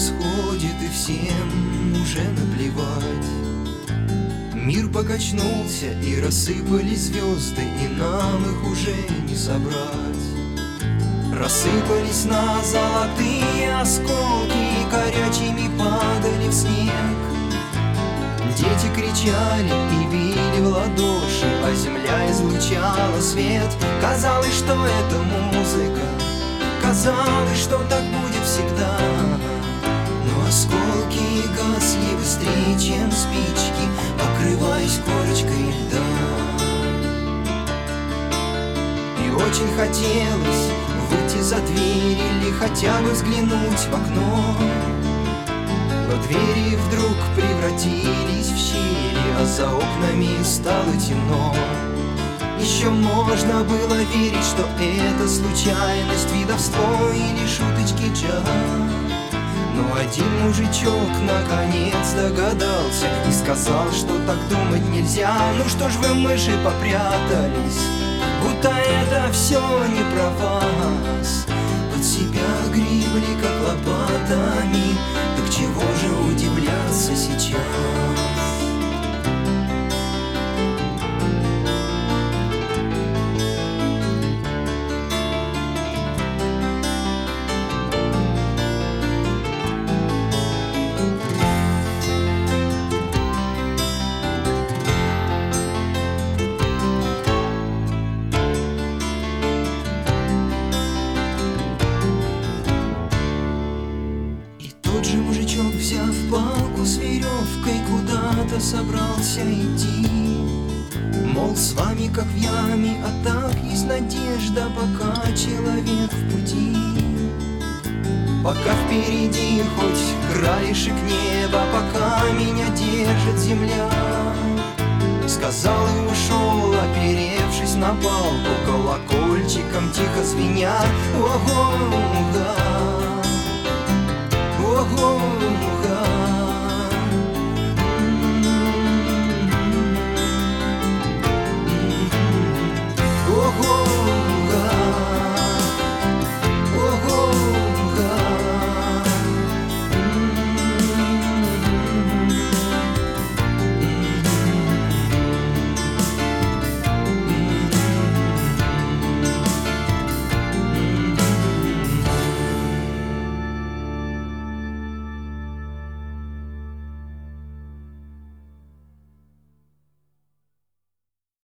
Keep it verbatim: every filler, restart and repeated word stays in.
происходит, и всем уже наплевать. Мир покачнулся, и рассыпались звезды, и нам их уже не собрать. Рассыпались на золотые осколки, и горячими падали в снег. Дети кричали и били в ладоши, а земля излучала свет. Казалось, что это музыка, казалось, что так будет всегда. Но осколки гасли быстрее, чем спички, покрываясь корочкой льда. И очень хотелось выйти за дверь или хотя бы взглянуть в окно. Но двери вдруг превратились в щели, а за окнами стало темно. Еще можно было верить, что это случайность, видовство или шуточки джаз. Но один мужичок наконец догадался и сказал, что так думать нельзя. Ну что ж вы, мыши, попрятались, будто это все не про вас. Под себя гребли, как лопатами, так чего же удивляться сейчас? Тот же мужичок, взяв палку с веревкой, куда-то собрался идти. Мол, с вами как в яме, а так есть надежда, пока человек в пути. Пока впереди хоть краешек неба, пока меня держит земля. Сказал и ушел, оперевшись на палку, колокольчиком тихо звеня. Ого-го, ого-го.